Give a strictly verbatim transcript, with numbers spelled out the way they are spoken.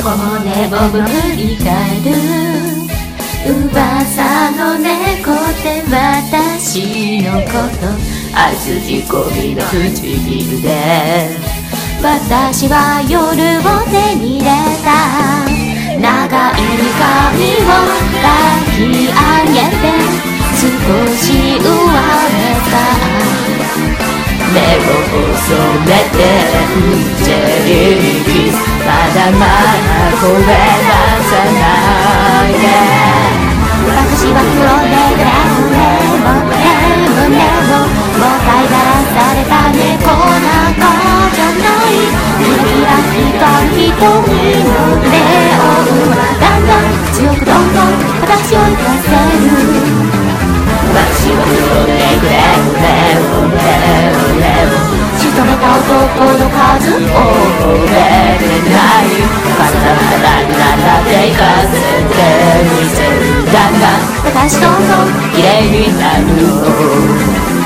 骨を振り返る噂の猫って私のこと愛筋込みの唇で私は夜を手に入れた長い髪を抱き上げて少し上目た目を細めてジェリーキスまだまだ声出さないで私は黒でレモレモレモレモもう飼いならされた猫なんかじゃない君ら光瞳のレオンはだんだん強くどんどん私を生かせる私は黒でレモレモレモレモ仕留めた男の数覚えてないバラバラに並べ行かせてみせるだが私どんどん綺麗になるの